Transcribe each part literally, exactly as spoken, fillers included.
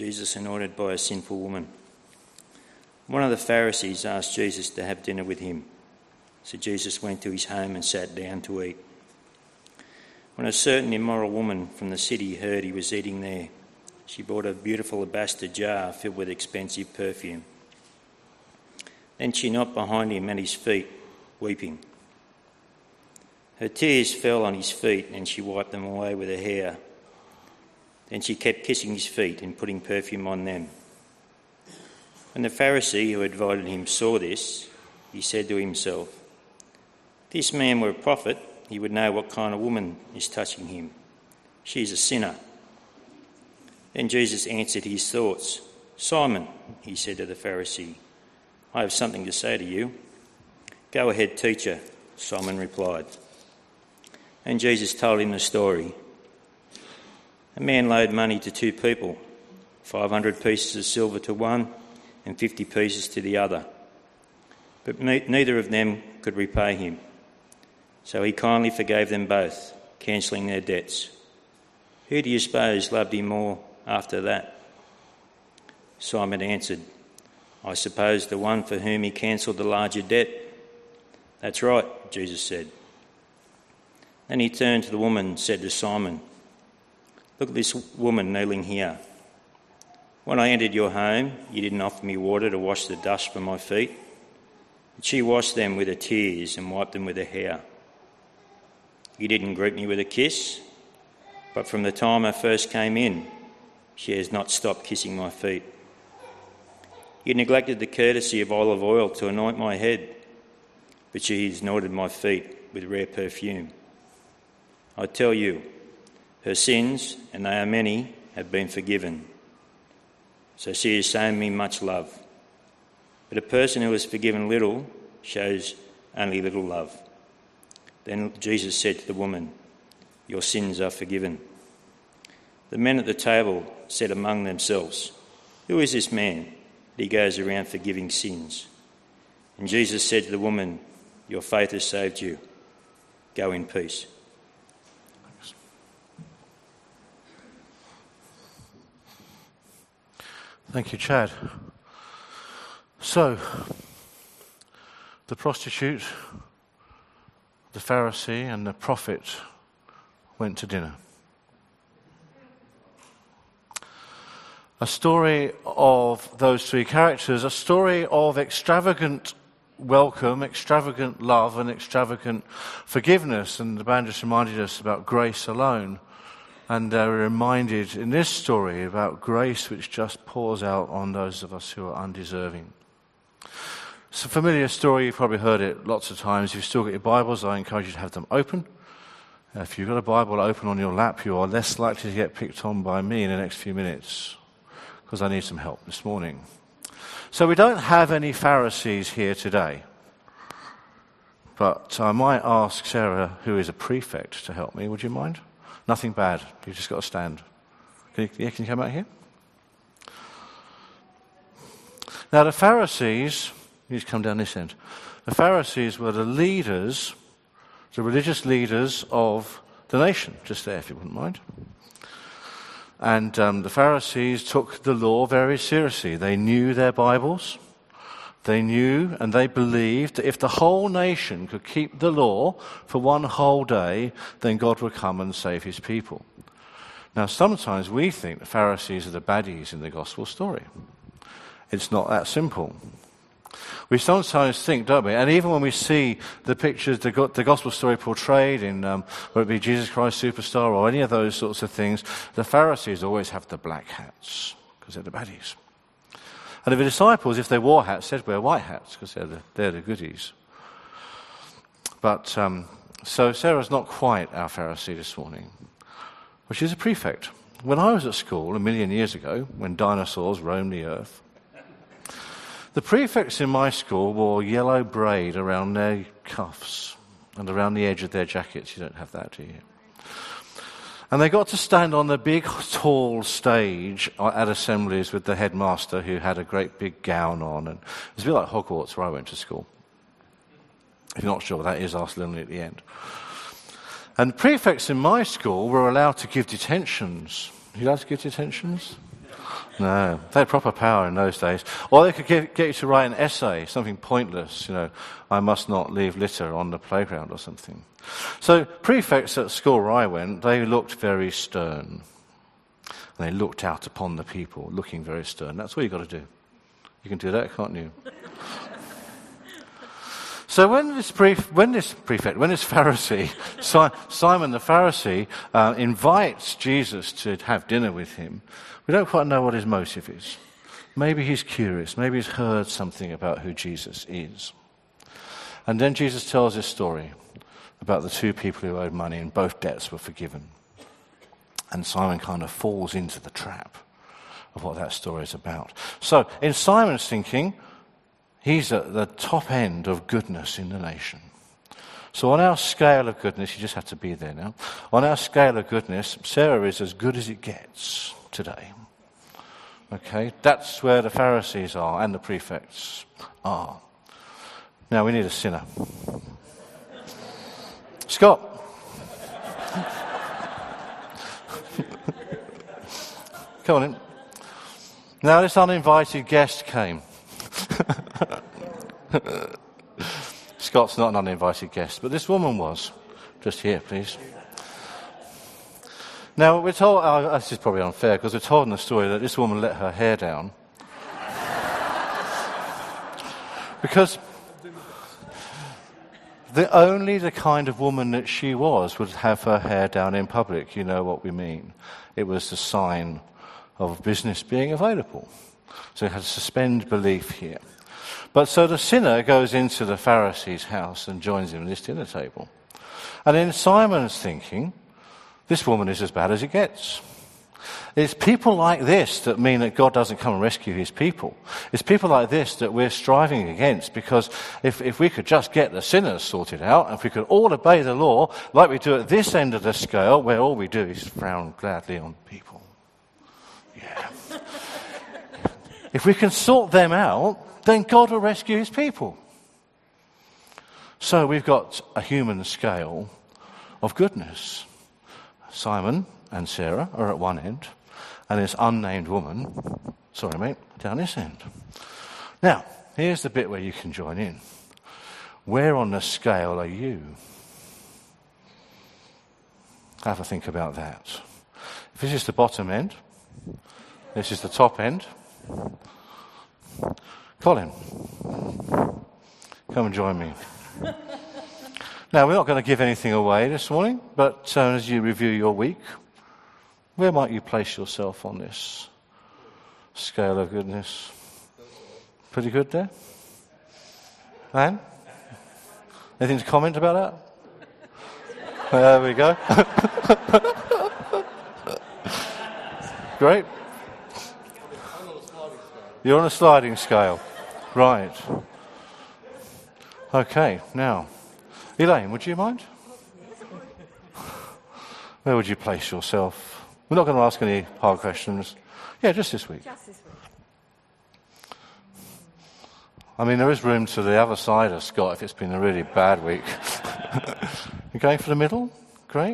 Jesus anointed by a sinful woman. One of the Pharisees asked Jesus to have dinner with him, so Jesus went to his home and sat down to eat. When a certain immoral woman from the city heard he was eating there, she brought a beautiful alabaster jar filled with expensive perfume. Then she knelt behind him at his feet, weeping. Her tears fell on his feet and she wiped them away with her hair. Then she kept kissing his feet and putting perfume on them. When the Pharisee who had invited him saw this, he said to himself, "If this man were a prophet, he would know what kind of woman is touching him. She's a sinner." Then Jesus answered his thoughts. "Simon," he said to the Pharisee, "I have something to say to you." "Go ahead, teacher," Simon replied. And Jesus told him the story. A man loaned money to two people, five hundred pieces of silver to one and fifty pieces to the other. But ne- neither of them could repay him. So he kindly forgave them both, cancelling their debts. Who do you suppose loved him more after that? Simon answered, "I suppose the one for whom he cancelled the larger debt." "That's right," Jesus said. Then he turned to the woman and said to Simon, "Look at this woman kneeling here. When I entered your home, you didn't offer me water to wash the dust from my feet, but she washed them with her tears and wiped them with her hair. You didn't greet me with a kiss, but from the time I first came in, she has not stopped kissing my feet. You neglected the courtesy of olive oil to anoint my head, but she has anointed my feet with rare perfume. I tell you, her sins, and they are many, have been forgiven. So she has shown me much love. But a person who is forgiven little shows only little love." Then Jesus said to the woman, "Your sins are forgiven." The men at the table said among themselves, "Who is this man that he goes around forgiving sins?" And Jesus said to the woman, "Your faith has saved you. Go in peace." Thank you, Chad. So, the prostitute, the Pharisee, and the prophet went to dinner. A story of those three characters, a story of extravagant welcome, extravagant love, and extravagant forgiveness. And the band just reminded us about grace alone. And uh, we're reminded in this story about grace which just pours out on those of us who are undeserving. It's a familiar story, you've probably heard it lots of times. If you've still got your Bibles, I encourage you to have them open. Uh, if you've got a Bible open on your lap, you are less likely to get picked on by me in the next few minutes, because I need some help this morning. So we don't have any Pharisees here today, but I might ask Sarah, who is a prefect, to help me. Would you mind? Nothing bad. You've just got to stand. Can you, yeah, can you come out here? Now, the Pharisees, you just come down this end. The Pharisees were the leaders, the religious leaders of the nation. Just there, if you wouldn't mind. And um, the Pharisees took the law very seriously. They knew their Bibles. They knew and they believed that if the whole nation could keep the law for one whole day, then God would come and save his people. Now, sometimes we think the Pharisees are the baddies in the gospel story. It's not that simple. We sometimes think, don't we? And even when we see the pictures, the, go- the gospel story portrayed in, um, whether it be Jesus Christ Superstar or any of those sorts of things, the Pharisees always have the black hats because they're the baddies. And the disciples, if they wore hats, said wear white hats because they're the, they're the goodies. But, um, so Sarah's not quite our Pharisee this morning, but she's a prefect. When I was at school a million years ago, when dinosaurs roamed the earth, the prefects in my school wore yellow braid around their cuffs and around the edge of their jackets. You don't have that, do you? And they got to stand on the big, tall stage at assemblies with the headmaster who had a great big gown on. And it was a bit like Hogwarts where I went to school. If you're not sure what that is, ask Lily at the end. And prefects in my school were allowed to give detentions. You allowed to give detentions? No, they had proper power in those days. Or they could get, get you to write an essay, something pointless, you know, I must not leave litter on the playground or something. So prefects at school where I went, they looked very stern. And they looked out upon the people, looking very stern. That's what you've got to do. You can do that, can't you? So when this, pref- when this prefect, when this Pharisee, si- Simon the Pharisee, uh, invites Jesus to have dinner with him, we don't quite know what his motive is. Maybe he's curious. Maybe he's heard something about who Jesus is. And then Jesus tells this story about the two people who owed money and both debts were forgiven. And Simon kind of falls into the trap of what that story is about. So in Simon's thinking, he's at the top end of goodness in the nation. So on our scale of goodness, you just have to be there now. On our scale of goodness, Sarah is as good as it gets today. Okay, that's where the Pharisees are and the prefects are. Now we need a sinner. Scott. Come on in. Now this uninvited guest came. Scott's not an uninvited guest, but this woman was. Just here, please. Now, we're told, uh, this is probably unfair, because we're told in the story that this woman let her hair down. Because the only the kind of woman that she was would have her hair down in public. You know what we mean. It was the sign of business being available. So you had to suspend belief here. But so the sinner goes into the Pharisee's house and joins him at this dinner table. And in Simon's thinking, this woman is as bad as it gets. It's people like this that mean that God doesn't come and rescue his people. It's people like this that we're striving against, because if, if we could just get the sinners sorted out, and if we could all obey the law like we do at this end of the scale, where all we do is frown gladly on people. Yeah. If we can sort them out, then God will rescue his people. So we've got a human scale of goodness. Simon and Sarah are at one end, and this unnamed woman, sorry mate, down this end. Now, here's the bit where you can join in. Where on the scale are you? Have a think about that. If this is the bottom end, this is the top end. Colin, come and join me. Now, we're not going to give anything away this morning, but uh, as you review your week, where might you place yourself on this scale of goodness? Pretty good there? Man? Anything to comment about that? There we go. Great. You're on a sliding scale. Right. Okay, now, Elaine, would you mind? Where would you place yourself? We're not going to ask any hard questions. Yeah, just this week. Just this week. I mean, there is room to the other side of Scott if it's been a really bad week. You're going for the middle? Great.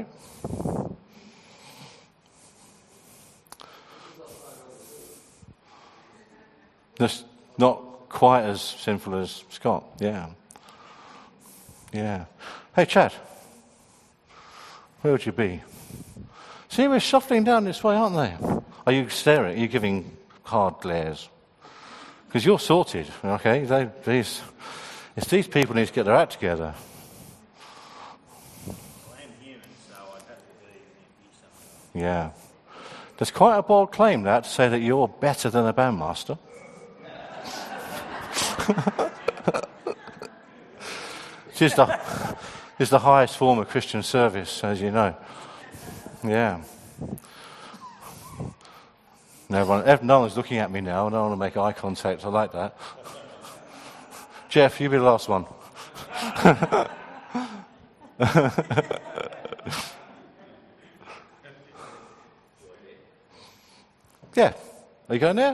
Just not quite as sinful as Scott, yeah. Yeah. Hey, Chad. Where would you be? See, we're shuffling down this way, aren't they? Are you staring? Are you giving hard glares? Because you're sorted, okay? They, these, it's these people need to get their act together. Well, I'm human, so I'd have to be something. Yeah. There's quite a bold claim, that, to say that you're better than a bandmaster. It's the, it's the highest form of Christian service, as you know. Yeah. No one, no one's looking at me now. I don't want to make eye contact. I like that. Jeff, you be the last one. Yeah. Are you going there?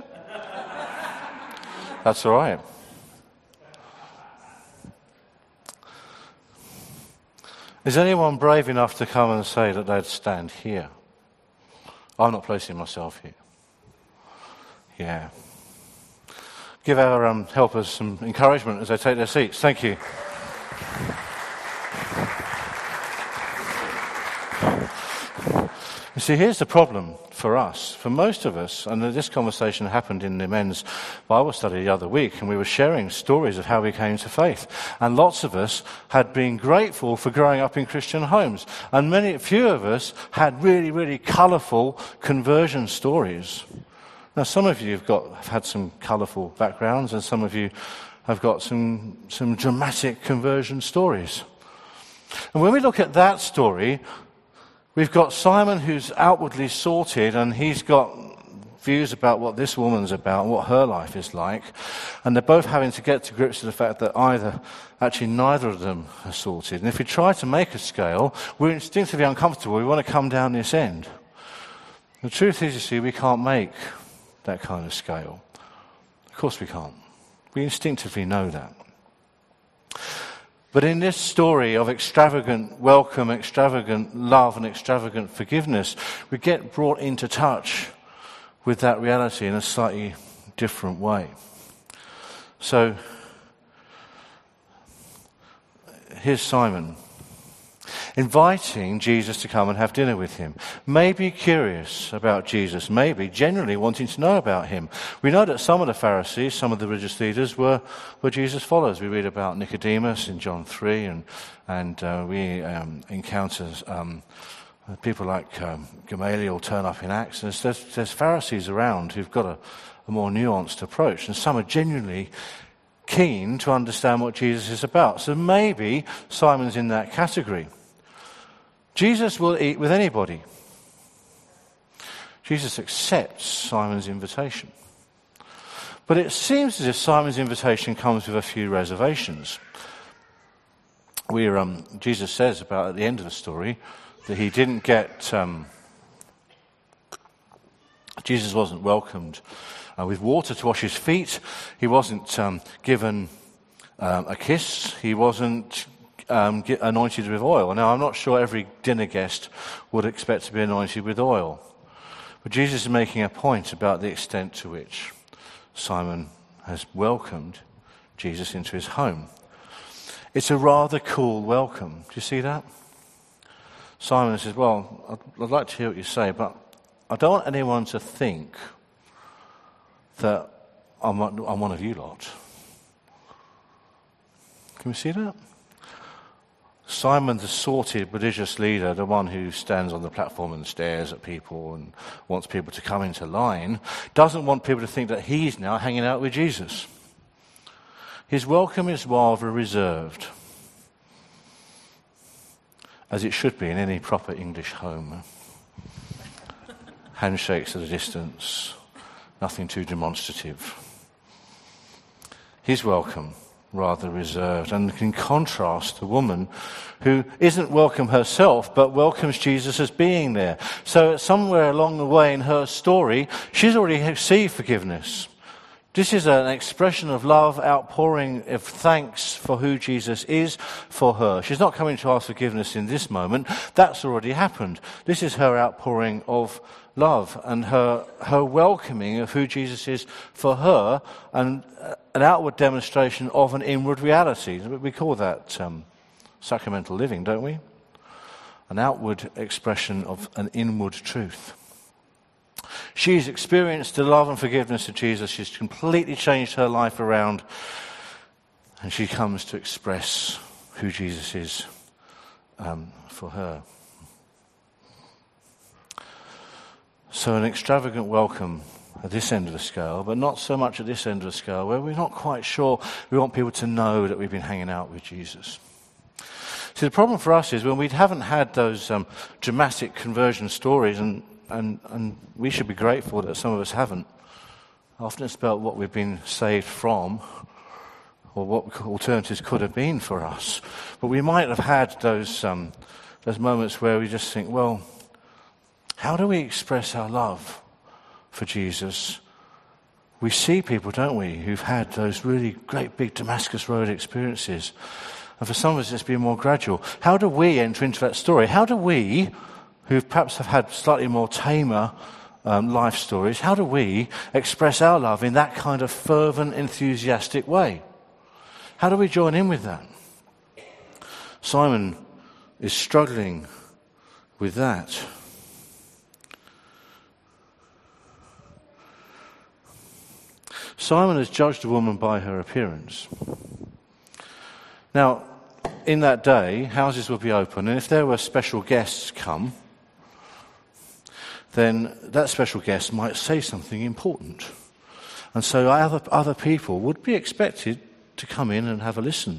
That's all right. Is anyone brave enough to come and say that they'd stand here? I'm not placing myself here. Yeah. Give our um, helpers some encouragement as they take their seats. Thank you. You see, here's the problem for us. For most of us, and this conversation happened in the men's Bible study the other week, and we were sharing stories of how we came to faith. And lots of us had been grateful for growing up in Christian homes. And many, few of us had really, really colourful conversion stories. Now, some of you have got have had some colourful backgrounds, and some of you have got some some dramatic conversion stories. And when we look at that story, we've got Simon who's outwardly sorted, and he's got views about what this woman's about and what her life is like, and they're both having to get to grips with the fact that either, actually neither of them are sorted. And if we try to make a scale, we're instinctively uncomfortable. We want to come down this end. The truth is, you see, we can't make that kind of scale. Of course we can't. We instinctively know that. But in this story of extravagant welcome, extravagant love, and extravagant forgiveness, we get brought into touch with that reality in a slightly different way. So, here's Simon, inviting Jesus to come and have dinner with him. Maybe curious about Jesus, maybe genuinely wanting to know about him. We know that some of the Pharisees, some of the religious leaders were, were Jesus' followers. We read about Nicodemus in John three, and, and uh, we um, encounter um, people like um, Gamaliel turn up in Acts. There's, there's, there's Pharisees around who've got a, a more nuanced approach, and some are genuinely keen to understand what Jesus is about. So maybe Simon's in that category. Jesus will eat with anybody. Jesus accepts Simon's invitation. But it seems as if Simon's invitation comes with a few reservations. We're, um, Jesus says about at the end of the story that he didn't get... Um, Jesus wasn't welcomed uh, with water to wash his feet. He wasn't um, given um, a kiss. He wasn't um, get anointed with oil. Now, I'm not sure every dinner guest would expect to be anointed with oil. But Jesus is making a point about the extent to which Simon has welcomed Jesus into his home. It's a rather cool welcome. Do you see that? Simon says, well, I'd, I'd like to hear what you say, but I don't want anyone to think that I'm, I'm one of you lot. Can we see that? Simon, the sorted religious leader, the one who stands on the platform and stares at people and wants people to come into line, doesn't want people to think that he's now hanging out with Jesus. His welcome is rather reserved, as it should be in any proper English home. Handshakes at a distance, nothing too demonstrative. His welcome, rather reserved, and in contrast, the woman who isn't welcome herself, but welcomes Jesus as being there. So somewhere along the way in her story, she's already received forgiveness. This is an expression of love, outpouring of thanks for who Jesus is for her. She's not coming to ask forgiveness in this moment. That's already happened. This is her outpouring of love and her her welcoming of who Jesus is for her, and an outward demonstration of an inward reality. We call that um, sacramental living, don't we? An outward expression of an inward truth. She's experienced the love and forgiveness of Jesus. She's completely changed her life around, and she comes to express who Jesus is um, for her. So an extravagant welcome at this end of the scale, but not so much at this end of the scale, where we're not quite sure. We want people to know that we've been hanging out with Jesus. See, the problem for us is when we haven't had those um, dramatic conversion stories, and, and, and we should be grateful that some of us haven't. Often it's about what we've been saved from, or what alternatives could have been for us. But we might have had those um, those moments where we just think, well, how do we express our love for Jesus? We see people, don't we, who've had those really great big Damascus Road experiences. And for some of us, it's been more gradual. How do we enter into that story? How do we, who perhaps have had slightly more tamer um, life stories, how do we express our love in that kind of fervent, enthusiastic way? How do we join in with that? Simon is struggling with that. Simon has judged a woman by her appearance. Now, in that day, houses would be open, and if there were special guests come, then that special guest might say something important. And so other, other people would be expected to come in and have a listen.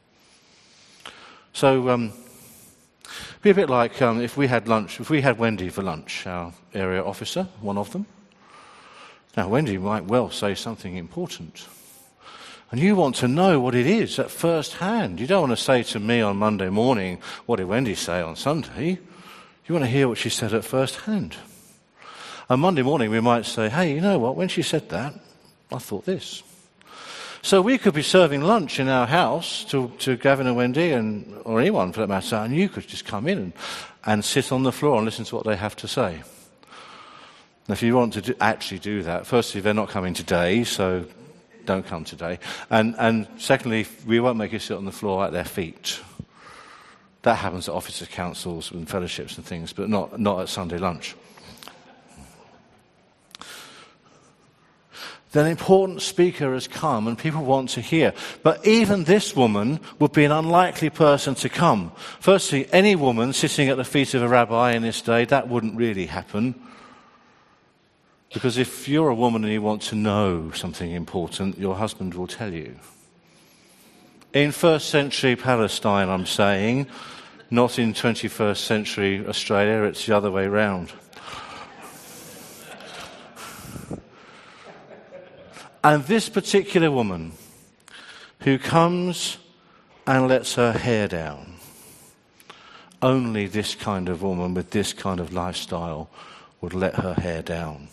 So, um, be a bit like um, if we had lunch, if we had Wendy for lunch, our area officer, one of them. Now, Wendy might well say something important. And you want to know what it is at first hand. You don't want to say to me on Monday morning, what did Wendy say on Sunday? You want to hear what she said at first hand. On Monday morning we might say, hey, you know what, when she said that, I thought this. So we could be serving lunch in our house to, to Gavin and Wendy, and or anyone for that matter, and you could just come in and, and sit on the floor and listen to what they have to say. Now, if you want to do, actually do that, firstly, they're not coming today, so don't come today. And, and secondly, we won't make you sit on the floor at their feet. That happens at officers' councils and fellowships and things, but not, not at Sunday lunch. Then an important speaker has come and people want to hear. But even this woman would be an unlikely person to come. Firstly, any woman sitting at the feet of a rabbi in this day, that wouldn't really happen. Because if you're a woman and you want to know something important, your husband will tell you. In first century Palestine, I'm saying, not in twenty-first century Australia, it's the other way round. And this particular woman who comes and lets her hair down, only this kind of woman with this kind of lifestyle would let her hair down.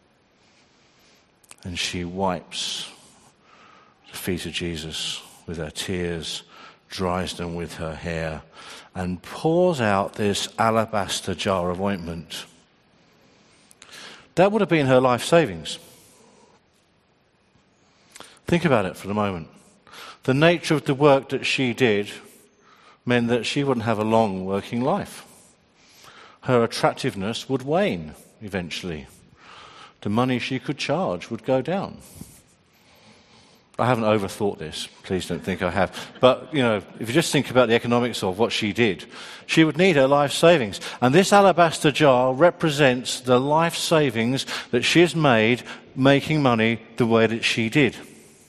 And she wipes the feet of Jesus with her tears, dries them with her hair, and pours out this alabaster jar of ointment. That would have been her life savings. Think about it for a moment. The nature of the work that she did meant that she wouldn't have a long working life. Her attractiveness would wane eventually. The money she could charge would go down. I haven't overthought this. Please don't think I have. But, you know, if you just think about the economics of what she did, she would need her life savings. And this alabaster jar represents the life savings that she has made making money the way that she did.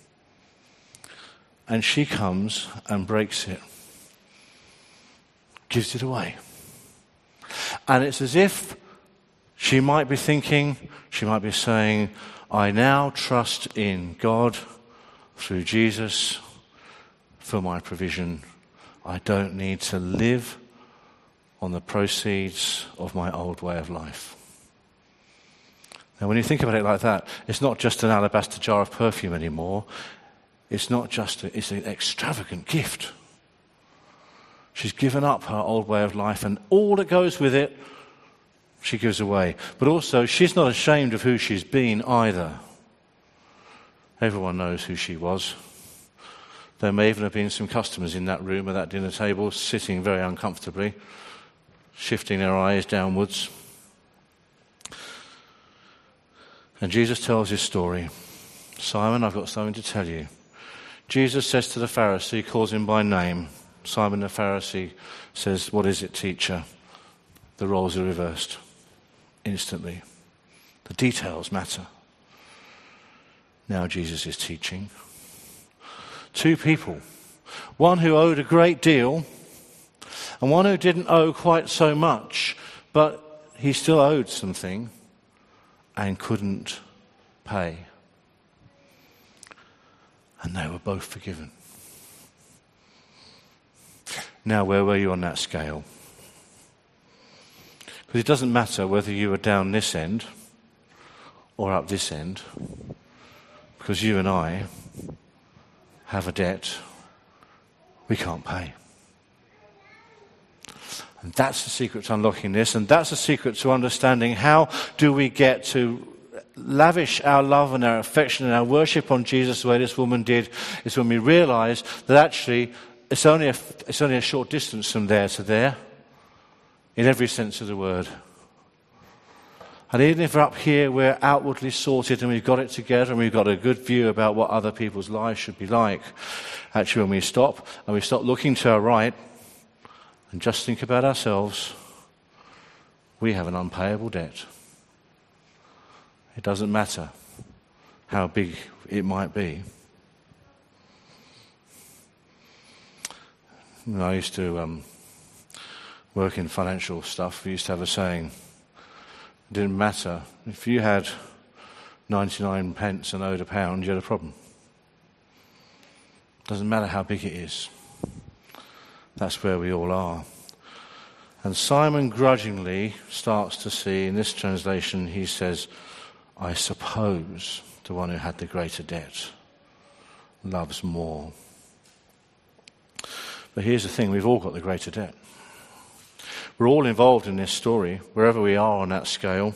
And she comes and breaks it, gives it away. And it's as if she might be thinking, she might be saying, I now trust in God through Jesus for my provision. I don't need to live on the proceeds of my old way of life. Now, when you think about it like that, it's not just an alabaster jar of perfume anymore. It's not just, a, it's an extravagant gift. She's given up her old way of life and all that goes with it, she gives away. But also, she's not ashamed of who she's been either. Everyone knows who she was. There may even have been some customers in that room at that dinner table, sitting very uncomfortably, shifting their eyes downwards. And Jesus tells his story. Simon, I've got something to tell you. Jesus says to the Pharisee, calls him by name. Simon the Pharisee says, what is it, teacher? The roles are reversed instantly. The details matter. Now Jesus is teaching. Two people. One who owed a great deal and one who didn't owe quite so much, but he still owed something and couldn't pay. And they were both forgiven. Now, where were you on that scale? Because it doesn't matter whether you were down this end or up this end, because you and I have a debt we can't pay. And that's the secret to unlocking this, and that's the secret to understanding how do we get to lavish our love and our affection and our worship on Jesus the way this woman did, is when we realise that actually it's only a, it's only a short distance from there to there, in every sense of the word. And even if we're up here, we're outwardly sorted and we've got it together and we've got a good view about what other people's lives should be like, actually when we stop and we stop looking to our right and just think about ourselves, we have an unpayable debt. It doesn't matter how big it might be. You know, I used to um, work in financial stuff. We used to have a saying, it didn't matter. If you had ninety-nine pence and owed a pound, you had a problem. Doesn't matter how big it is. That's where we all are. And Simon grudgingly starts to see, in this translation, he says, I suppose the one who had the greater debt loves more. But here's the thing, we've all got the greater debt. We're all involved in this story, wherever we are on that scale.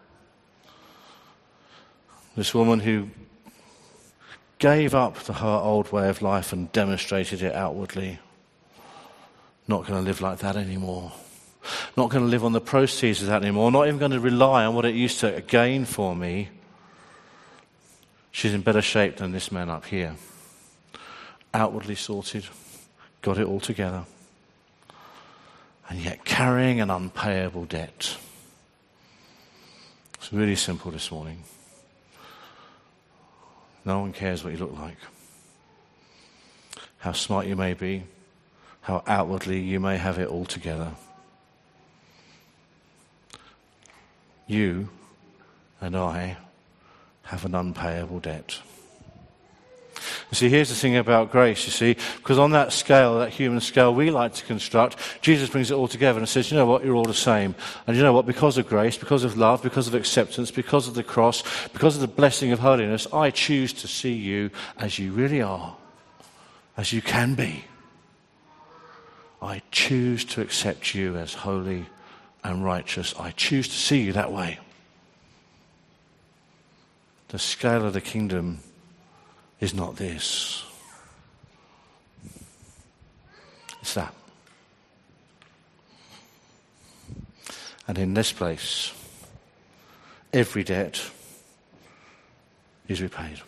This woman who gave up to her old way of life and demonstrated it outwardly. Not going to live like that anymore. Not going to live on the proceeds of that anymore. Not even going to rely on what it used to gain for me. She's in better shape than this man up here. Outwardly sorted. Got it all together. And yet carrying an unpayable debt. It's really simple this morning. No one cares what you look like. How smart you may be. How outwardly you may have it all together. You and I have an unpayable debt. You see, here's the thing about grace, you see, because on that scale, that human scale we like to construct, Jesus brings it all together and says, you know what, you're all the same. And you know what, because of grace, because of love, because of acceptance, because of the cross, because of the blessing of holiness, I choose to see you as you really are, as you can be. I choose to accept you as holy and righteous. I choose to see you that way. The scale of the kingdom is not this. It's that. And in this place, every debt is repaid.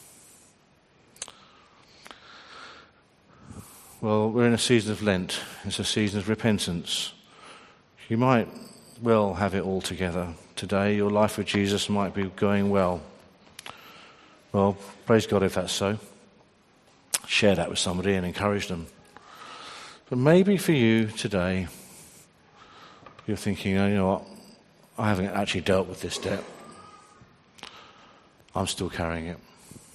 Well, we're in a season of Lent. It's a season of repentance. You might well have it all together today. Your life with Jesus might be going well. Well, praise God if that's so. Share that with somebody and encourage them. But maybe for you today, you're thinking, oh, you know what, I haven't actually dealt with this debt. I'm still carrying it.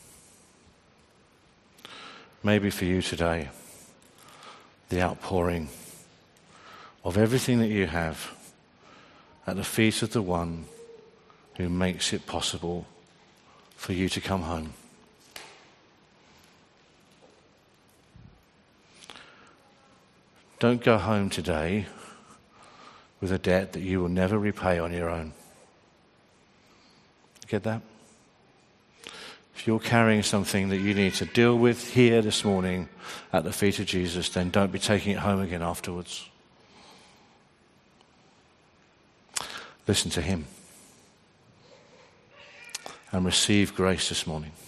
Maybe for you today, the outpouring of everything that you have at the feet of the one who makes it possible for you to come home. Don't go home today with a debt that you will never repay on your own. Get that? If you're carrying something that you need to deal with here this morning at the feet of Jesus, then don't be taking it home again afterwards. Listen to him and receive grace this morning.